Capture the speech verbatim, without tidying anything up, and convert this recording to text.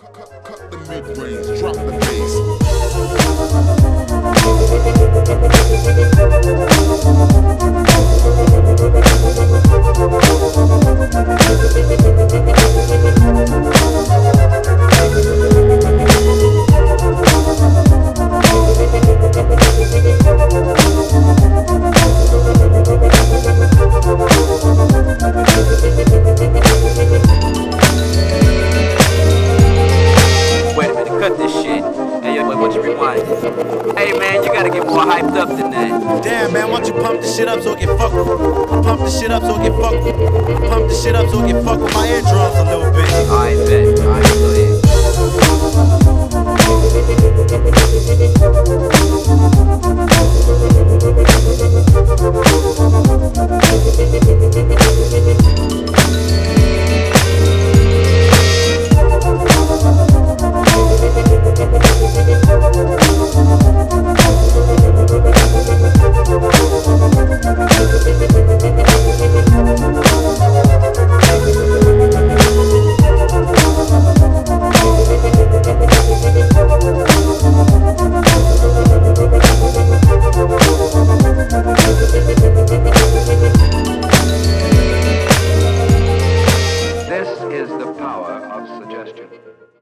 Cut, cut the mid-range, drop the bass. Cut this shit. Hey, yo, why don't you rewind? Hey, man, you gotta get more hyped up than that. Damn, man, why don't you pump the shit up so it can fuck with Pump the shit up so it can fuck with Pump the shit up so it can fuck with my eardrums a little bit. Alright, bet. Alright, go ahead.